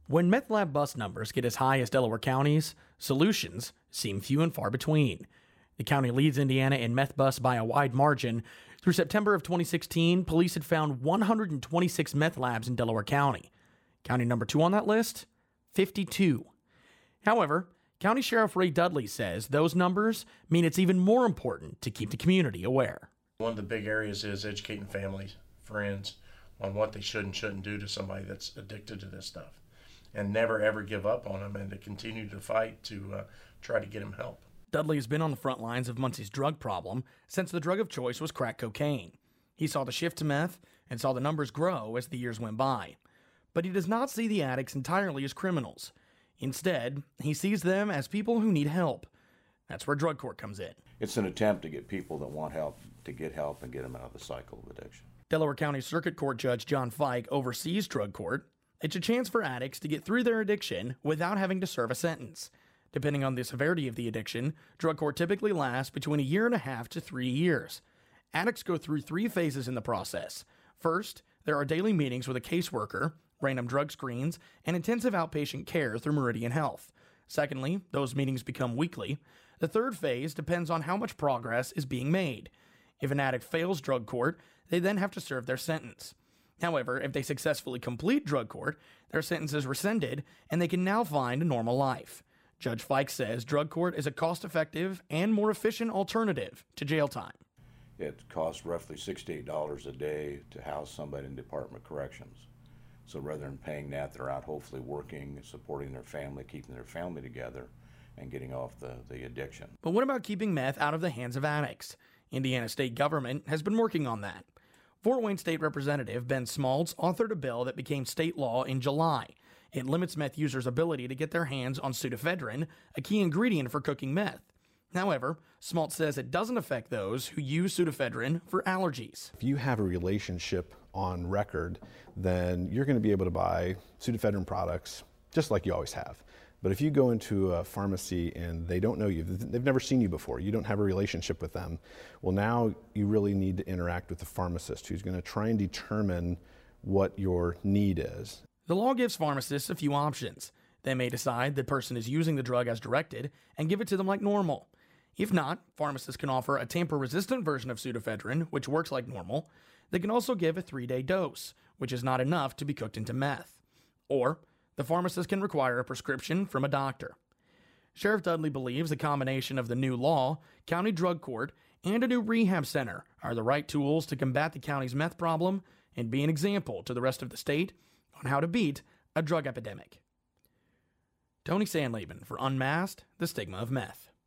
When meth lab bust numbers get as high as Delaware County's, solutions seem few and far between. The county leads Indiana in meth busts by a wide margin. Through September of 2016, police had found 126 meth labs in Delaware County. County number 2 on that list? 52. However, County Sheriff Ray Dudley says those numbers mean it's even more important to keep the community aware. One of the big areas is educating families, friends, on what they should and shouldn't do to somebody that's addicted to this stuff. And never ever give up on them, and to continue to fight to try to get them help. Dudley has been on the front lines of Muncie's drug problem since the drug of choice was crack cocaine. He saw the shift to meth and saw the numbers grow as the years went by. But he does not see the addicts entirely as criminals. Instead, he sees them as people who need help. That's where drug court comes in. It's an attempt to get people that want help to get help and get them out of the cycle of addiction. Delaware County Circuit Court Judge John Fike oversees drug court. It's a chance for addicts to get through their addiction without having to serve a sentence. Depending on the severity of the addiction, drug court typically lasts between 1.5 to 3 years. Addicts go through 3 phases in the process. First, there are daily meetings with a caseworker, random drug screens, and intensive outpatient care through Meridian Health. Secondly, those meetings become weekly. The third phase depends on how much progress is being made. If an addict fails drug court, they then have to serve their sentence. However, if they successfully complete drug court, their sentence is rescinded and they can now find a normal life. Judge Fike says drug court is a cost-effective and more efficient alternative to jail time. It costs roughly $68 a day to house somebody in Department of Corrections. So rather than paying that, they're out hopefully working, supporting their family, keeping their family together, and getting off the addiction. But what about keeping meth out of the hands of addicts? Indiana state government has been working on that. Fort Wayne State Representative Ben Smaltz authored a bill that became state law in July. It limits meth users' ability to get their hands on pseudoephedrine, a key ingredient for cooking meth. However, Smaltz says it doesn't affect those who use pseudoephedrine for allergies. If you have a relationship on record, then you're going to be able to buy pseudoephedrine products just like you always have. But if you go into a pharmacy and they don't know you, they've never seen you before, you don't have a relationship with them, well, now you really need to interact with the pharmacist who's going to try and determine what your need is. The law gives pharmacists a few options. They may decide the person is using the drug as directed and give it to them like normal. If not, pharmacists can offer a tamper-resistant version of pseudoephedrine, which works like normal. They can also give a 3-day dose, which is not enough to be cooked into meth. Or the pharmacist can require a prescription from a doctor. Sheriff Dudley believes the combination of the new law, county drug court, and a new rehab center are the right tools to combat the county's meth problem and be an example to the rest of the state on how to beat a drug epidemic. Tony Sandleben for Unmasked: The Stigma of Meth.